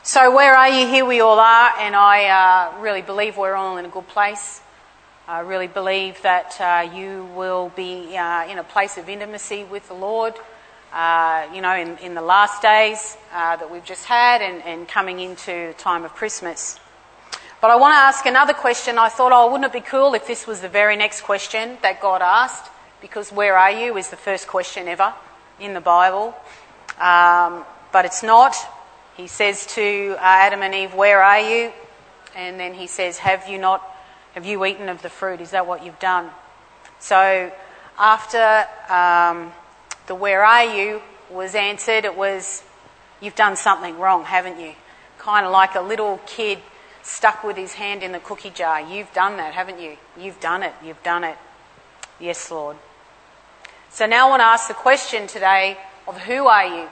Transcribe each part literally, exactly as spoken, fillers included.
So where are you? Here we all are, and I uh, really believe we're all in a good place. I really believe that uh, you will be uh, in a place of intimacy with the Lord, uh, you know, in, in the last days uh, that we've just had and, and coming into the time of Christmas. But I want to ask another question. I thought, oh, wouldn't it be cool if this was the very next question that God asked? Because where are you is the first question ever in the Bible. Um, but it's not. He says to uh, Adam and Eve, where are you? And then he says, have you not, have you eaten of the fruit? Is that what you've done? So after um, the where are you was answered, it was, you've done something wrong, haven't you? Kind of like a little kid stuck with his hand in the cookie jar. You've done that, haven't you? You've done it, you've done it. Yes, Lord. So now I want to ask the question today of who are you?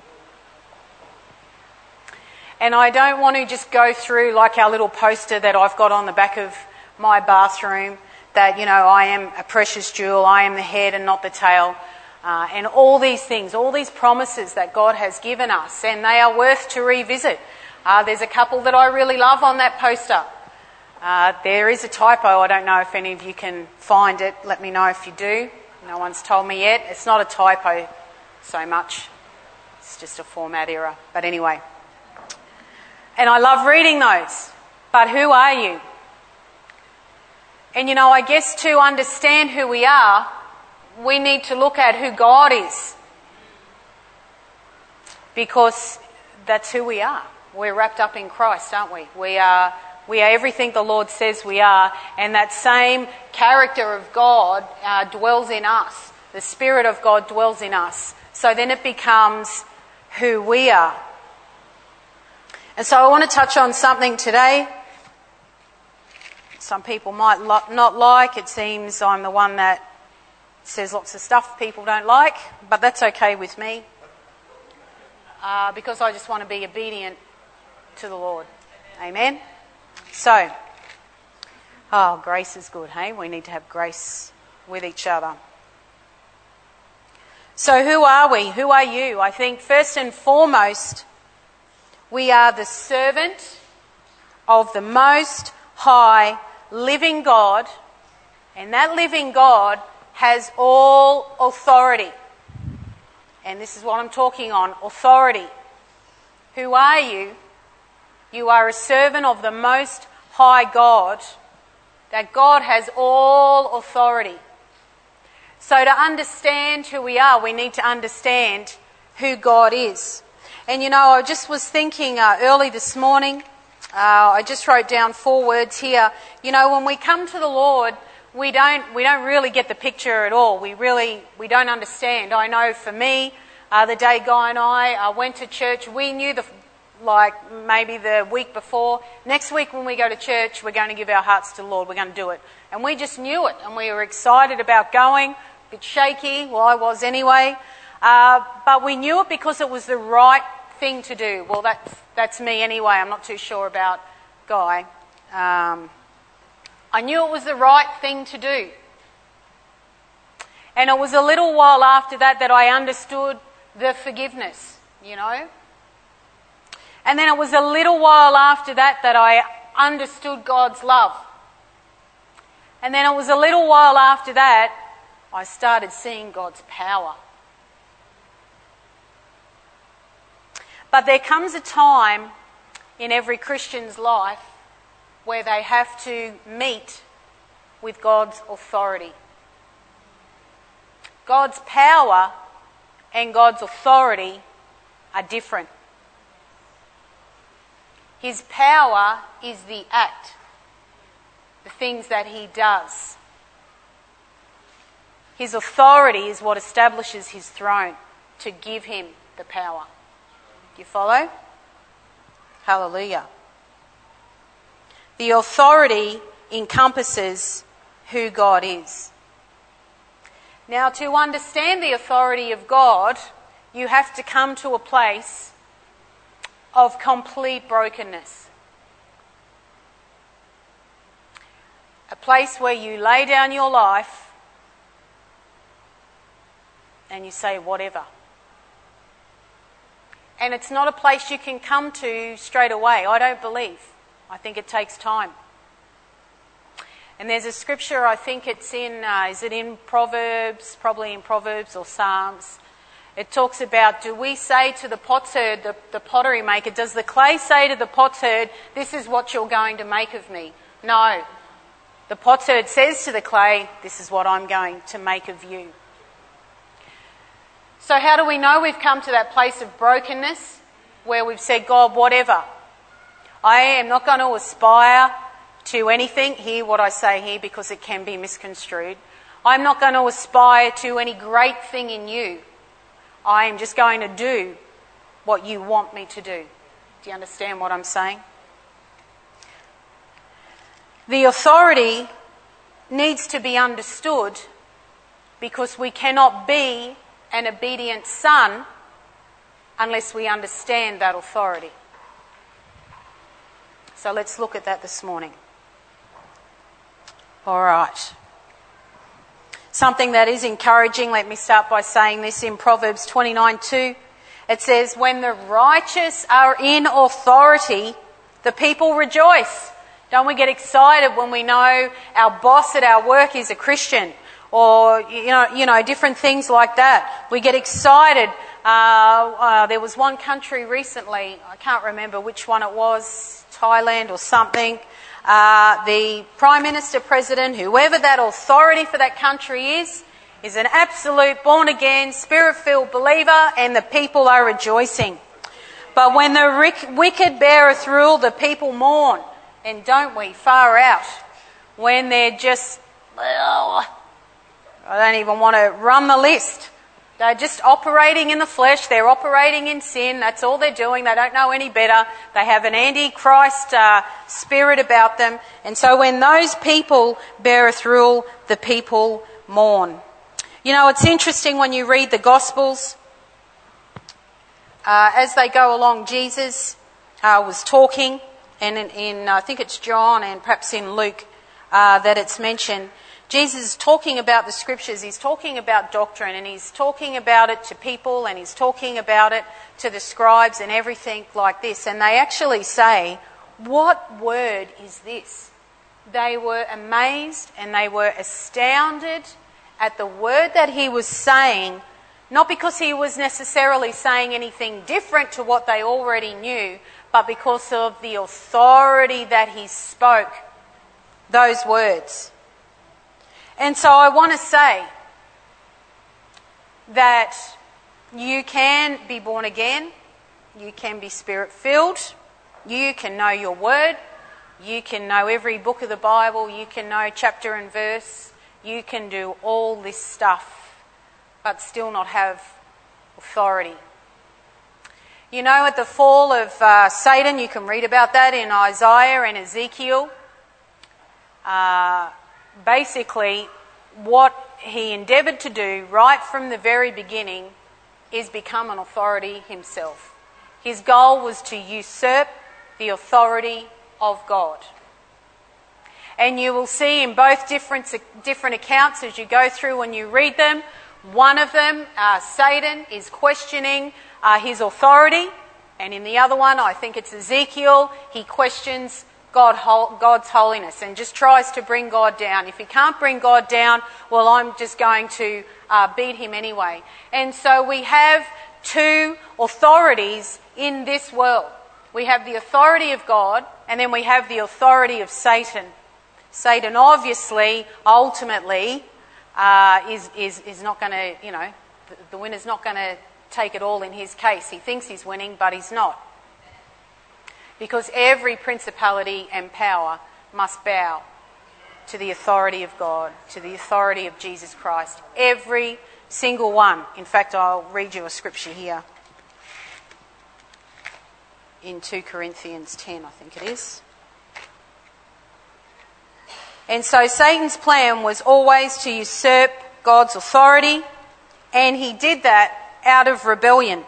And I don't want to just go through like our little poster that I've got on the back of my bathroom that, you know, I am a precious jewel, I am the head and not the tail, uh, and all these things, all these promises that God has given us, and they are worth to revisit. Uh, there's a couple that I really love on that poster. Uh, there is a typo. I don't know if any of you can find it. Let me know if you do. No one's told me yet. It's not a typo so much. It's just a format error. But anyway. And I love reading those. But who are you? And you know, I guess to understand who we are, we need to look at who God is. Because that's who we are. We're wrapped up in Christ, aren't we? We are, we are everything the Lord says we are. And that same character of God uh, dwells in us. The Spirit of God dwells in us. So then it becomes who we are. And so I want to touch on something today. Some people might lo- not like. It seems I'm the one that says lots of stuff people don't like, but that's okay with me. Uh, because I just want to be obedient to the Lord. Amen? So, oh, grace is good, hey? We need to have grace with each other. So who are we? Who are you? I think first and foremost, we are the servant of the Most High living God, and that living God has all authority. And this is what I'm talking on, authority. Who are you? You are a servant of the Most High God, that God has all authority. So to understand who we are, we need to understand who God is. And you know, I just was thinking uh, early this morning, uh, I just wrote down four words here. You know, when we come to the Lord, we don't we don't really get the picture at all. We really, we don't understand. I know for me, uh, the day Guy and I uh, went to church, we knew the, like maybe the week before, next week when we go to church, we're going to give our hearts to the Lord, we're going to do it. And we just knew it, and we were excited about going, a bit shaky, well I was anyway. Uh, but we knew it because it was the right thing to do. Well, that's, that's me anyway. I'm not too sure about Guy. Um, I knew it was the right thing to do. And it was a little while after that that I understood the forgiveness, you know. And then it was a little while after that that I understood God's love. And then it was a little while after that I started seeing God's power. But there comes a time in every Christian's life where they have to meet with God's authority. God's power and God's authority are different. His power is the act, the things that he does. His authority is what establishes his throne to give him the power. Do you follow? Hallelujah. The authority encompasses who God is. Now, to understand the authority of God, you have to come to a place of complete brokenness. A place where you lay down your life and you say, whatever. and it's not a place you can come to straight away, I don't believe. I think it takes time. And there's a scripture, I think it's in, uh, is it in Proverbs, probably in Proverbs or Psalms. It talks about, do we say to the potsherd, the, the pottery maker, does the clay say to the potsherd, this is what you're going to make of me? No. The potsherd says to the clay, this is what I'm going to make of you. So how do we know we've come to that place of brokenness where we've said, God, whatever. I am not going to aspire to anything, hear what I say here because it can be misconstrued. I'm not going to aspire to any great thing in you. I am just going to do what you want me to do. Do you understand what I'm saying? The authority needs to be understood because we cannot be an obedient son unless we understand that authority. So let's look at that this morning. All right. Something that is encouraging, let me start by saying this in Proverbs twenty-nine two. It says, when the righteous are in authority, the people rejoice. Don't we get excited when we know our boss at our work is a Christian? Or, you know, you know, different things like that. We get excited. Uh, uh, there was one country recently, I can't remember which one it was, Thailand or something. Uh, the Prime Minister, President, whoever that authority for that country is, is an absolute born-again, spirit-filled believer, and the people are rejoicing. But when the ric- wicked beareth rule, the people mourn. And don't we? Far out. When they're just, well, I don't even want to run the list. They're just operating in the flesh. They're operating in sin. That's all they're doing. They don't know any better. They have an antichrist uh, spirit about them. And so when those people beareth rule, the people mourn. You know, it's interesting when you read the Gospels. Uh, as they go along, Jesus uh, was talking. And in, in I think it's John and perhaps in Luke uh, that it's mentioned. Jesus is talking about the scriptures, he's talking about doctrine, and he's talking about it to people, and he's talking about it to the scribes and everything like this. And they actually say, what word is this? They were amazed and they were astounded at the word that he was saying, not because he was necessarily saying anything different to what they already knew, but because of the authority that he spoke those words. And so I want to say that you can be born again, you can be spirit-filled, you can know your word, you can know every book of the Bible, you can know chapter and verse, you can do all this stuff, but still not have authority. You know, at the fall of uh, Satan, you can read about that in Isaiah and Ezekiel. Uh, basically, what he endeavoured to do right from the very beginning is become an authority himself. His goal was to usurp the authority of God. And you will see in both different, different accounts as you go through when you read them, one of them, uh, Satan, is questioning uh, his authority, and in the other one, I think it's Ezekiel, he questions God, God's holiness and just tries to bring God down. If he can't bring God down, well, I'm just going to uh, beat him anyway. And so we have two authorities in this world. We have the authority of God, and then we have the authority of Satan. Satan obviously, ultimately, uh, is, is, is not going to, you know, the, the winner's not going to take it all in his case. He thinks he's winning, but he's not. Because every principality and power must bow to the authority of God, to the authority of Jesus Christ. Every single one. In fact, I'll read you a scripture here. In two Corinthians ten, I think it is. And so Satan's plan was always to usurp God's authority, and he did that out of rebellion.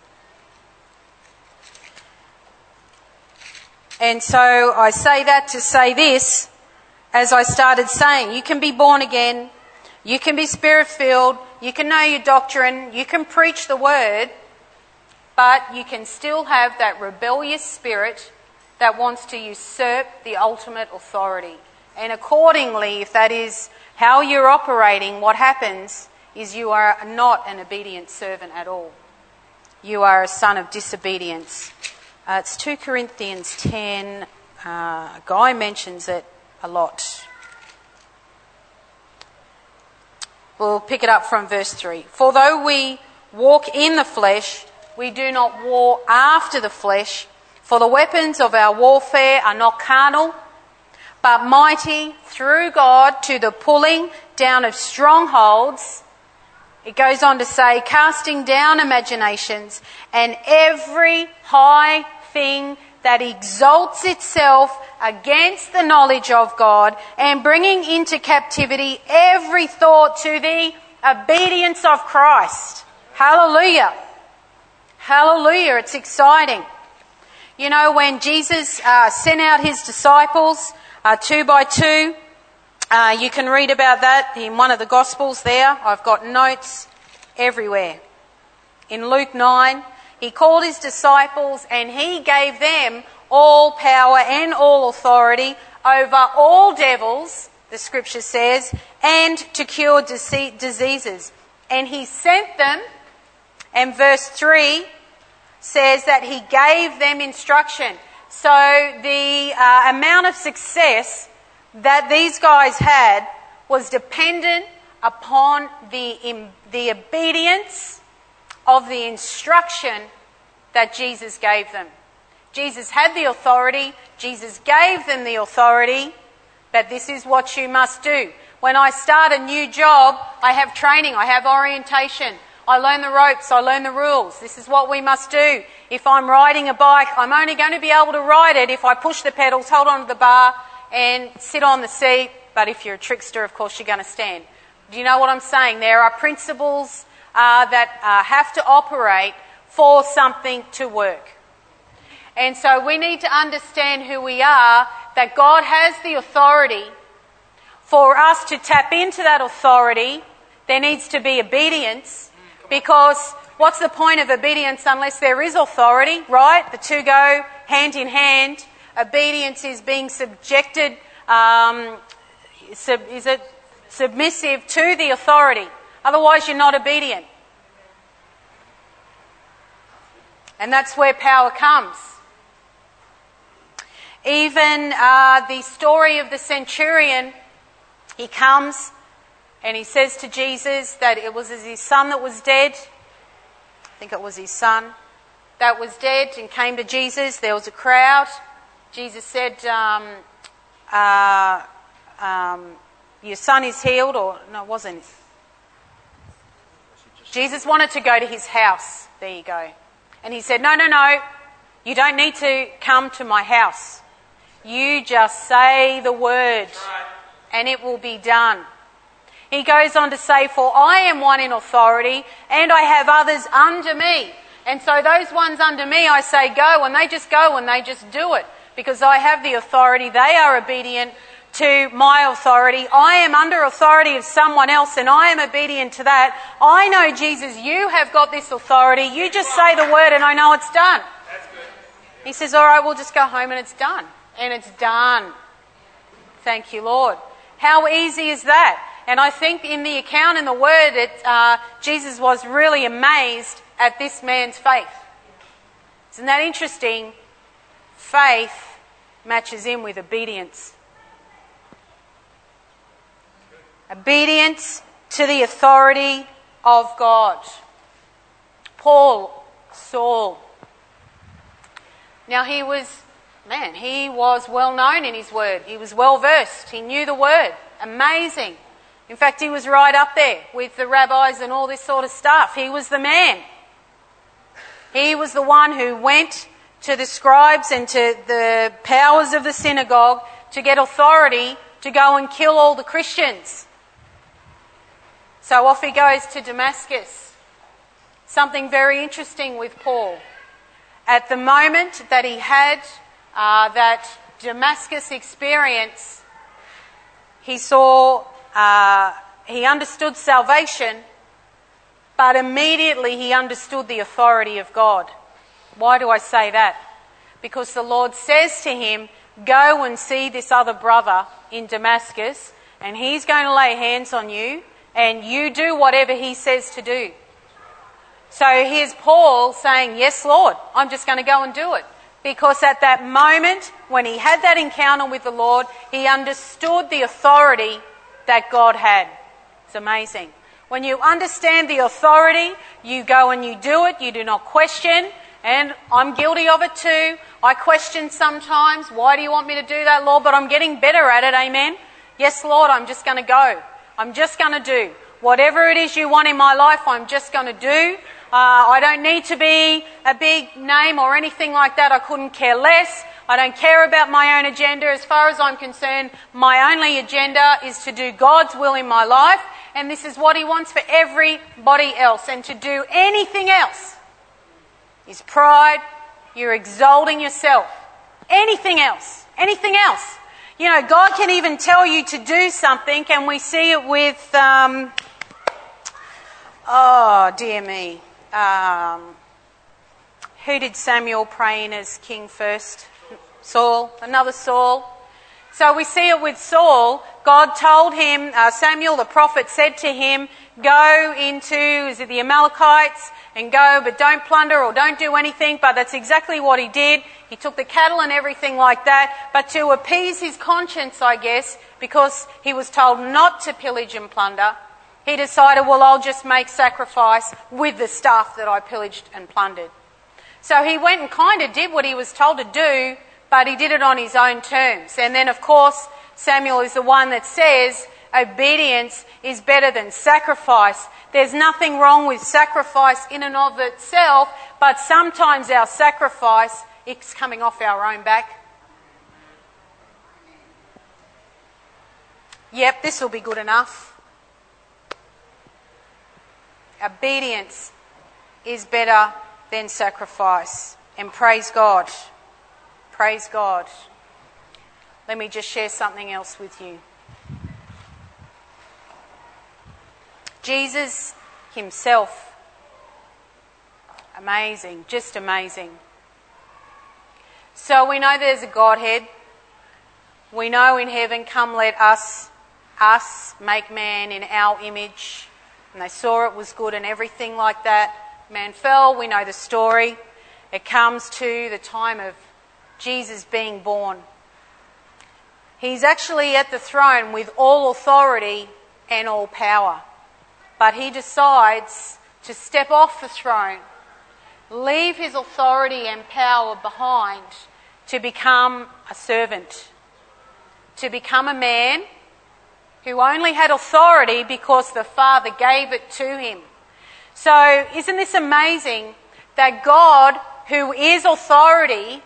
And so I say that to say this, as I started saying, you can be born again, you can be spirit-filled, you can know your doctrine, you can preach the word, but you can still have that rebellious spirit that wants to usurp the ultimate authority. And accordingly, if that is how you're operating, what happens is you are not an obedient servant at all. You are a son of disobedience. Uh, it's two Corinthians ten. Uh, Guy mentions it a lot. We'll pick it up from verse three. For though we walk in the flesh, we do not war after the flesh. For the weapons of our warfare are not carnal, but mighty through God to the pulling down of strongholds. It goes on to say, casting down imaginations and every high thing that exalts itself against the knowledge of God, and bringing into captivity every thought to the obedience of Christ. Hallelujah. Hallelujah. It's exciting. You know, when Jesus uh, sent out his disciples uh, two by two, uh, you can read about that in one of the Gospels there. I've got notes everywhere. In Luke nine, he called his disciples and he gave them all power and all authority over all devils, the scripture says, and to cure dise- diseases. And he sent them, and verse three says that he gave them instruction. So the uh, amount of success that these guys had was dependent upon the, in, the obedience of the instruction that Jesus gave them. Jesus had the authority, Jesus gave them the authority, but this is what you must do. When I start a new job, I have training, I have orientation. I learn the ropes, I learn the rules. This is what we must do. If I'm riding a bike, I'm only going to be able to ride it if I push the pedals, hold on to the bar and sit on the seat. But if you're a trickster, of course, you're going to stand. Do you know what I'm saying? There are principles uh, that uh, have to operate for something to work. And so we need to understand who we are, that God has the authority. For us to tap into that authority, there needs to be obedience. Because what's the point of obedience unless there is authority, right? The two go hand in hand. Obedience is being subjected, um, sub, is it submissive to the authority. Otherwise you're not obedient. And that's where power comes. Even uh, the story of the centurion, he comes and he says to Jesus that it was his son that was dead. I think it was his son that was dead and came to Jesus. There was a crowd. Jesus said, um, uh, um, your son is healed, or no, it wasn't. Jesus wanted to go to his house. There you go. And he said, no, no, no, you don't need to come to my house. You just say the word and it will be done. He goes on to say, for I am one in authority and I have others under me. And so those ones under me, I say go, and they just go and they just do it. Because I have the authority, they are obedient to my authority. I am under authority of someone else and I am obedient to that. I know, Jesus, you have got this authority. You just say the word and I know it's done. That's good. He says, all right, we'll just go home and it's done. And it's done. Thank you, Lord. How easy is that? And I think in the account in the Word, it, uh, Jesus was really amazed at this man's faith. Isn't that interesting? Faith matches in with obedience. Obedience to the authority of God. Paul, Saul. Now he was, man, he was well known in his Word. He was well versed. He knew the Word. Amazing. In fact, he was right up there with the rabbis and all this sort of stuff. He was the man. He was the one who went to the scribes and to the powers of the synagogue to get authority to go and kill all the Christians. So off he goes to Damascus. Something very interesting with Paul. At the moment that he had uh, that Damascus experience, he saw... Uh, he understood salvation, but immediately he understood the authority of God. Why do I say that? Because the Lord says to him, go and see this other brother in Damascus, and he's going to lay hands on you, and you do whatever he says to do. So here's Paul saying, yes, Lord, I'm just going to go and do it. Because at that moment, when he had that encounter with the Lord, he understood the authority that God had. It's amazing. When you understand the authority, you go and you do it, you do not question. And I'm guilty of it too. I question sometimes, why do you want me to do that, Lord? But I'm getting better at it, amen? Yes, Lord, I'm just going to go. I'm just going to do. Whatever it is you want in my life, I'm just going to do. Uh, I don't need to be a big name or anything like that. I couldn't care less. I don't care about my own agenda. As far as I'm concerned, my only agenda is to do God's will in my life. And this is what he wants for everybody else. And to do anything else is pride. You're exalting yourself. Anything else. Anything else. You know, God can even tell you to do something, and we see it with, um, oh, dear me. Um, who did Samuel pray in as king first? Saul. Another Saul. So we see it with Saul. God told him, uh, Samuel the prophet said to him, go into, is it the Amalekites, and go, but don't plunder or don't do anything. But that's exactly what he did. He took the cattle and everything like that. But to appease his conscience, I guess, because he was told not to pillage and plunder, he decided, well, I'll just make sacrifice with the stuff that I pillaged and plundered. So he went and kind of did what he was told to do, but he did it on his own terms. And then, of course, Samuel is the one that says obedience is better than sacrifice. There's nothing wrong with sacrifice in and of itself, but sometimes our sacrifice is coming off our own back. Yep, this will be good enough. Obedience is better than sacrifice. And praise God. Praise God. Let me just share something else with you. Jesus himself, amazing, just amazing. So we know there's a Godhead. We know in heaven, come let us, us make man in our image. And they saw it was good and everything like that. Man fell, we know the story. It comes to the time of Jesus being born. He's actually at the throne with all authority and all power. But he decides to step off the throne, leave his authority and power behind to become a servant, to become a man who only had authority because the Father gave it to him. So isn't this amazing that God, who is authority,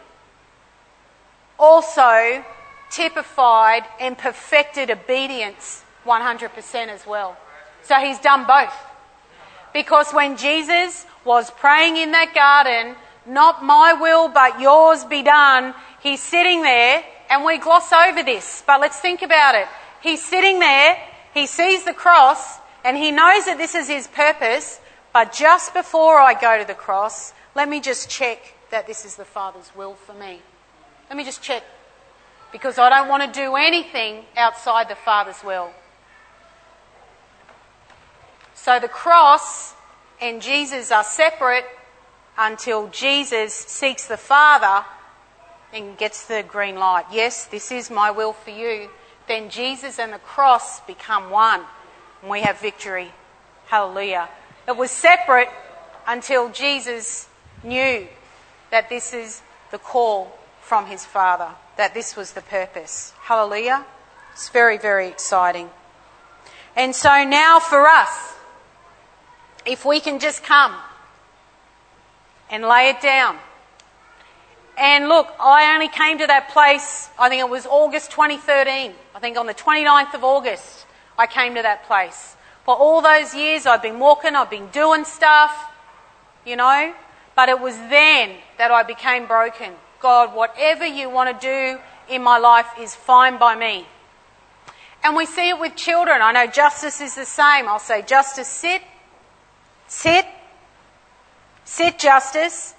also typified and perfected obedience one hundred percent as well. So he's done both. Because when Jesus was praying in that garden, not my will but yours be done, he's sitting there, and we gloss over this, but let's think about it. He's sitting there, he sees the cross, and he knows that this is his purpose, but just before I go to the cross, let me just check that this is the Father's will for me. Let me just check, because I don't want to do anything outside the Father's will. So the cross and Jesus are separate until Jesus seeks the Father and gets the green light. Yes, this is my will for you. Then Jesus and the cross become one, and we have victory. Hallelujah. It was separate until Jesus knew that this is the call from his Father, that this was the purpose. Hallelujah. It's very, very exciting. And so now for us, if we can just come and lay it down. And look, I only came to that place, I think it was August twenty thirteen. I think on the twenty-ninth of August, I came to that place. For all those years, I've been walking, I've been doing stuff, you know. But it was then that I became broken. God, whatever you want to do in my life is fine by me. And we see it with children. I know Justice is the same. I'll say, Justice, sit. Sit. Sit, Justice.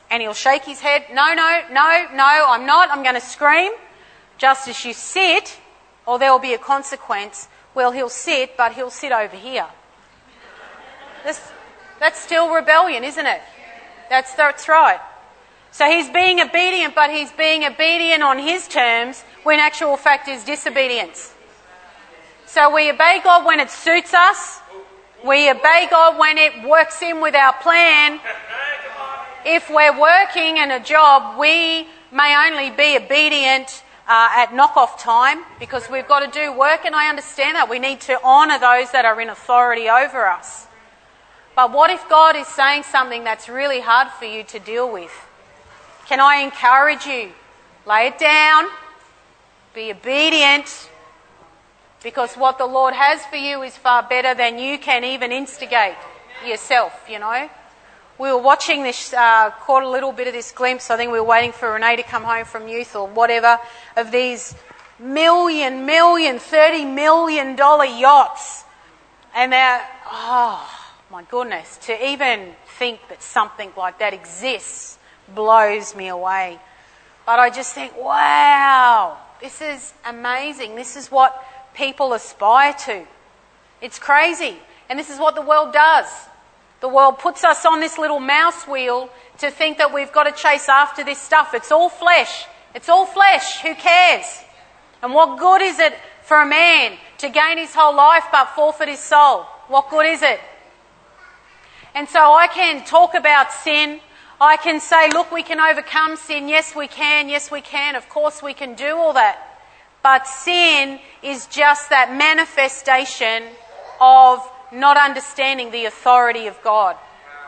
And he'll shake his head, no, no, no, no, I'm not, I'm going to scream. Just as you sit, or there will be a consequence, well, he'll sit, but he'll sit over here. This, that's still rebellion, isn't it? That's, that's right. So he's being obedient, but he's being obedient on his terms, when actual fact is disobedience. So we obey God when it suits us. We obey God when it works in with our plan. If we're working in a job, we may only be obedient uh, at knock-off time because we've got to do work, and I understand that. We need to honour those that are in authority over us. But what if God is saying something that's really hard for you to deal with? Can I encourage you? Lay it down. Be obedient. Because what the Lord has for you is far better than you can even instigate yourself, you know. We were watching this, uh, caught a little bit of this glimpse. I think we were waiting for Renee to come home from youth or whatever, of these million, million, thirty million dollar yachts. And they're, oh my goodness, to even think that something like that exists blows me away. But I just think, wow, this is amazing. This is what people aspire to. It's crazy. And this is what the world does. The world puts us on this little mouse wheel to think that we've got to chase after this stuff. It's all flesh. It's all flesh. Who cares? And what good is it for a man to gain his whole life but forfeit his soul? What good is it? And so I can talk about sin. I can say, look, we can overcome sin. Yes, we can. Yes, we can. Of course, we can do all that. But sin is just that manifestation of not understanding the authority of God.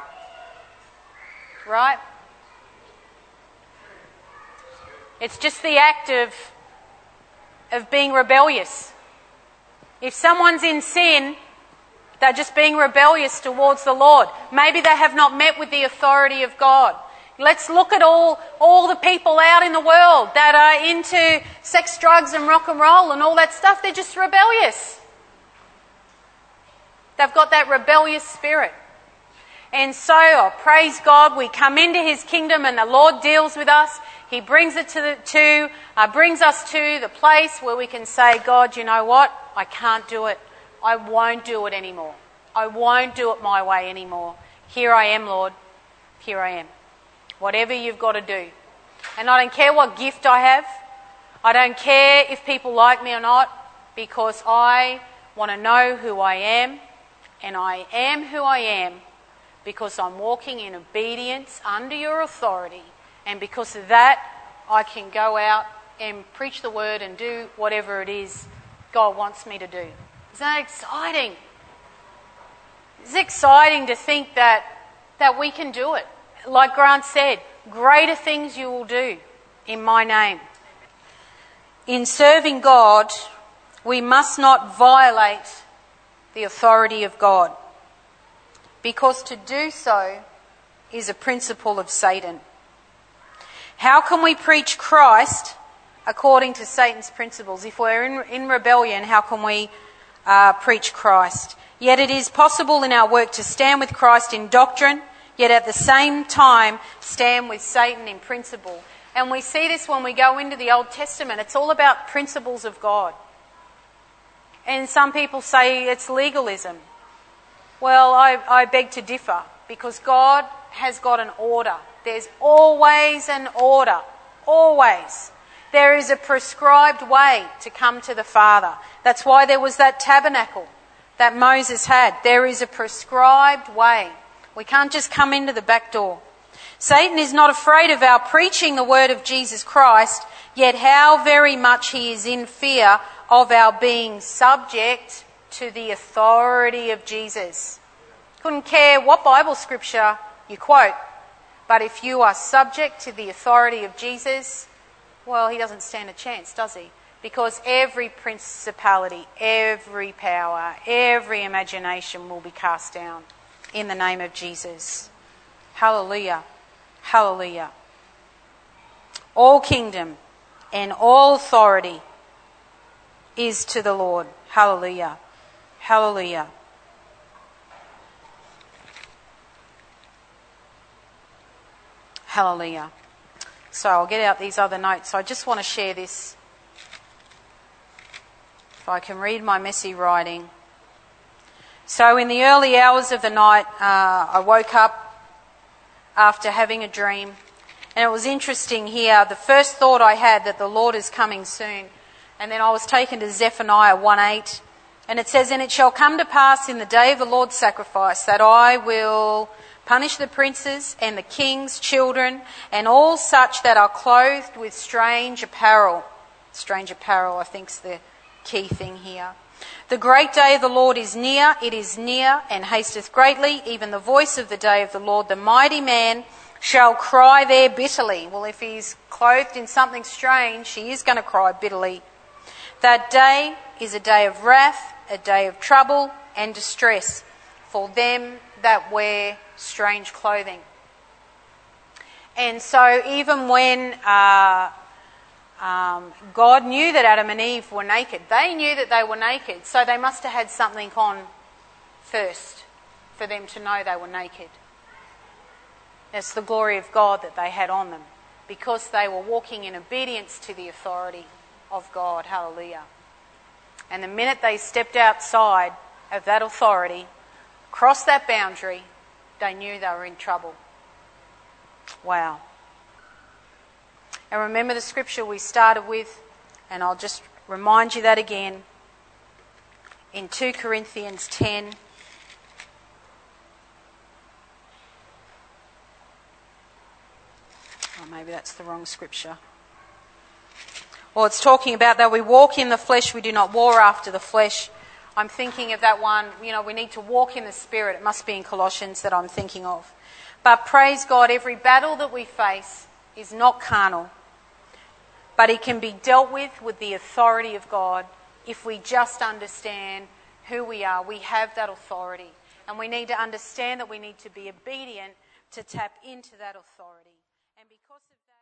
Right? It's just the act of, of being rebellious. If someone's in sin, they're just being rebellious towards the Lord. Maybe they have not met with the authority of God. Let's look at all, all the people out in the world that are into sex, drugs and rock and roll and all that stuff. They're just rebellious. They've got that rebellious spirit. And so, oh, praise God, we come into His kingdom and the Lord deals with us. He brings it to, the, to uh, brings us to the place where we can say, God, you know what? I can't do it. I won't do it anymore. I won't do it my way anymore. Here I am, Lord. Here I am. Whatever you've got to do. And I don't care what gift I have. I don't care if people like me or not, because I want to know who I am. And I am who I am because I'm walking in obedience under your authority. And because of that, I can go out and preach the word and do whatever it is God wants me to do. Isn't that exciting? It's exciting to think that, that we can do it. Like Grant said, greater things you will do in my name. In serving God, we must not violate the authority of God, because to do so is a principle of Satan. How can we preach Christ according to Satan's principles? If we're in, in rebellion, how can we uh, preach Christ? Yet it is possible in our work to stand with Christ in doctrine, yet at the same time stand with Satan in principle. And we see this when we go into the Old Testament. It's all about principles of God. And some people say it's legalism. Well, I, I beg to differ, because God has got an order. There's always an order. Always. There is a prescribed way to come to the Father. That's why there was that tabernacle that Moses had. There is a prescribed way. We can't just come into the back door. Satan is not afraid of our preaching the word of Jesus Christ, yet how very much he is in fear of our being subject to the authority of Jesus. Couldn't care what Bible scripture you quote, but if you are subject to the authority of Jesus, well, he doesn't stand a chance, does he? Because every principality, every power, every imagination will be cast down in the name of Jesus. Hallelujah. Hallelujah. All kingdom and all authority is to the Lord. Hallelujah. Hallelujah. Hallelujah. So I'll get out these other notes. I just want to share this. If I can read my messy writing. So in the early hours of the night, uh, I woke up after having a dream. And it was interesting here. The first thought I had that the Lord is coming soon. And then I was taken to Zephaniah one eight. And it says, "And it shall come to pass in the day of the Lord's sacrifice that I will punish the princes and the king's children and all such that are clothed with strange apparel." Strange apparel, I think, is the key thing here. "The great day of the Lord is near, it is near, and hasteth greatly, even the voice of the day of the Lord. The mighty man shall cry there bitterly." Well, if he's clothed in something strange, he is going to cry bitterly. "That day is a day of wrath, a day of trouble and distress for them that wear strange clothing." And so even when uh, um, God knew that Adam and Eve were naked, they knew that they were naked, so they must have had something on first for them to know they were naked. It's the glory of God that they had on them because they were walking in obedience to the authority of God. Hallelujah. And the minute they stepped outside of that authority, crossed that boundary, they knew they were in trouble. Wow. And remember the scripture we started with, and I'll just remind you that again, in two Corinthians ten. Oh, maybe that's the wrong scripture. Well, it's talking about that we walk in the flesh, we do not war after the flesh. I'm thinking of that one, you know, we need to walk in the Spirit. It must be in Colossians that I'm thinking of. But praise God, every battle that we face is not carnal, but it can be dealt with with the authority of God if we just understand who we are. We have that authority, and we need to understand that we need to be obedient to tap into that authority. And because of that...